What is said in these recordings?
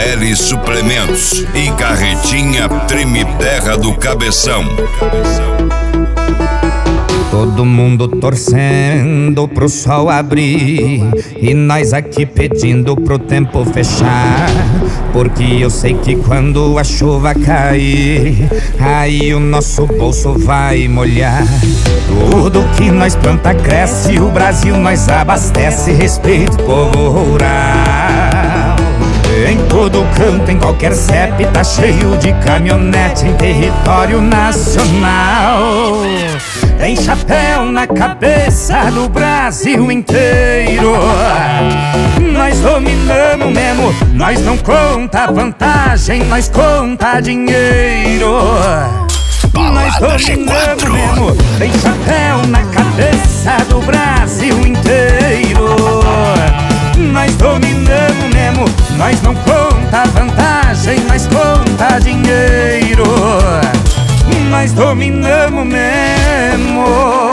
JL Suplementos e Carretinha Trime Terra do Cabeção. Todo mundo torcendo pro sol abrir e nós aqui pedindo pro tempo fechar, porque eu sei que quando a chuva cair, aí o nosso bolso vai molhar. Tudo que nós planta cresce, o Brasil nós abastece. Respeito povo rural. Em todo canto, em qualquer CEP, tá cheio de caminhonete em território nacional. Tem chapéu na cabeça do Brasil inteiro. Nós dominamos mesmo, nós não conta vantagem, nós conta dinheiro. Nós dominamos mesmo, tem chapéu na cabeça do Brasil inteiro. Nós dominamos mesmo, nós não conta vantagem, nós conta dinheiro. Nós dominamos mesmo.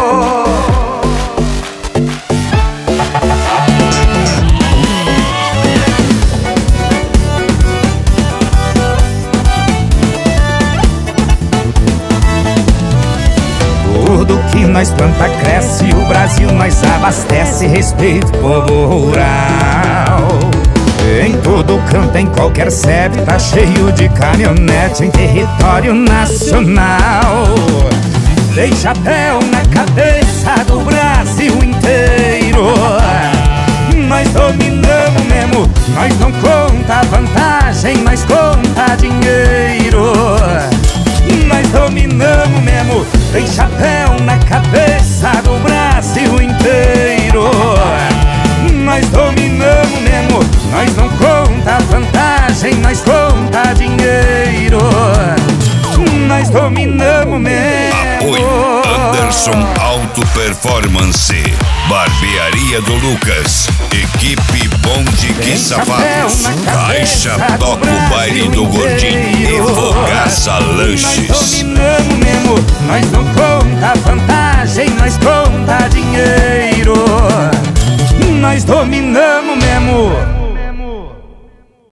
Tudo que nós planta cresce, o Brasil nós abastece. Respeito povo rural. Em todo canto, em qualquer CEP, tá cheio de caminhonete em território nacional. Tem chapéu na cabeça do Brasil inteiro. Nós dominamos mesmo, nós não conta vantagem, nós conta dinheiro. Nós dominamos mesmo, tem chapéu na cabeça do Brasil inteiro. Nós dominamos mesmo, nós não conta vantagem, nós conta dinheiro. Nós dominamos mesmo. Apoio Anderson Auto Performance, Barbearia do Lucas, Equipe Bonde que Sapatos, Caixa toca o baile do Gordinho e Fogaça Lanches. Nós dominamos mesmo, nós não conta vantagem, nós conta dinheiro. Nós dominamos mesmo.